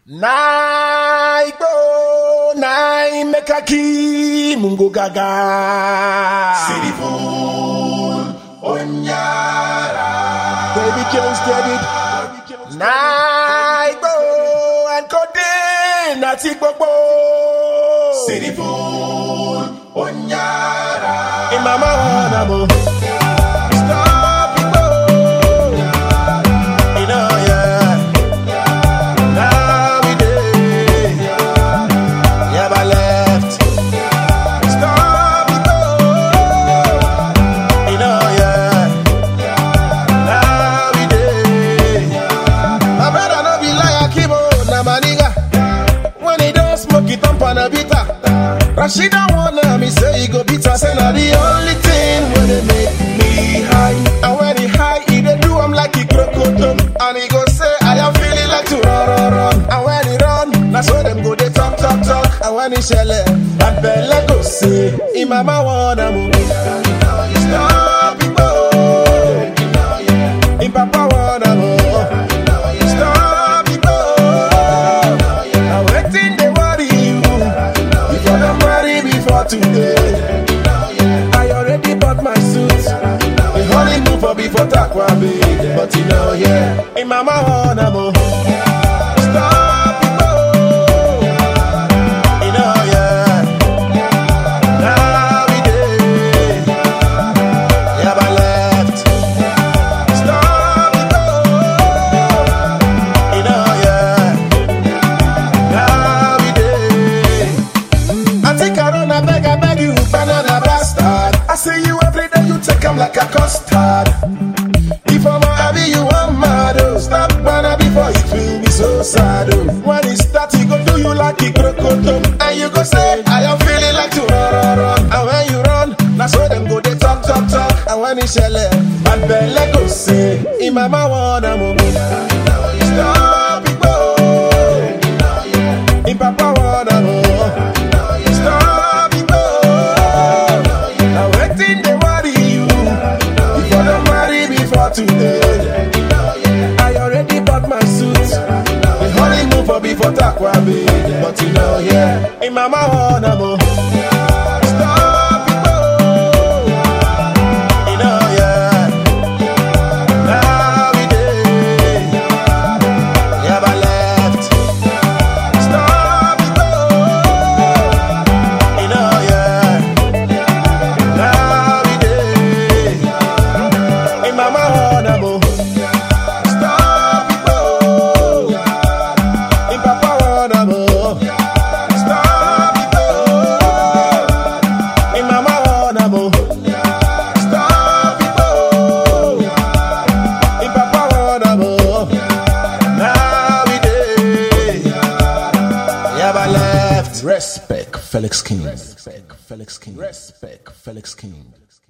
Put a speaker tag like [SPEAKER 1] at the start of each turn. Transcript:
[SPEAKER 1] Naibo, nai mekaki, mungo gaga.
[SPEAKER 2] City fool, onyara.
[SPEAKER 1] Baby Jones did it. Naibo, and Code, nati bobo.
[SPEAKER 2] City fool, onyara.
[SPEAKER 1] Imama wanamo.
[SPEAKER 3] Rashida wanna me say he go beat us, and the only thing when they make me high. And when he high, he dey do I'm like he crocodile. And he go say I am feeling like to run. And when he run, that's when them go they talk. And when he shell it, that belle go say, "In mama wanna move, stop it, boy. In papa wanna move." Today, I already bought my suit. The honeymoon for before Takwa, baby. But you know, yeah, in mama wanna move. Stop it, boy. You know, yeah. Now we did. Yeah, I left. Stop it, boy. You know, yeah. Now we did. I think I don't have I beg you, banana bastard. I see you every day, you take them like a custard. If I'm happy, you want mad. Oh, stop banana before it will be so sad. Oh. When it starts, he go do you like a crocodile. And you go say, I am feeling like to run. And when you run, that's where them go, they talk. And when he shell it, bad belle go say, in mama wanna move. Stop it, boy. In papa wanna move. Today, I already bought my suit. The honeymoon for before Takwa, baby. But you know, yeah, in mama wanna move. Stop it, boy. You know, yeah. Now we did. Yeah, I left. Stop it, boy. You know, yeah. Now we did. In mama wanna move. Stop it, boy. In papa wanna move. Stop it, boy. In mama wanna move. Stop it, boy. In papa wanna move. Now we did. Yeah, I left.
[SPEAKER 1] Respect Felix King. Respect Felix King.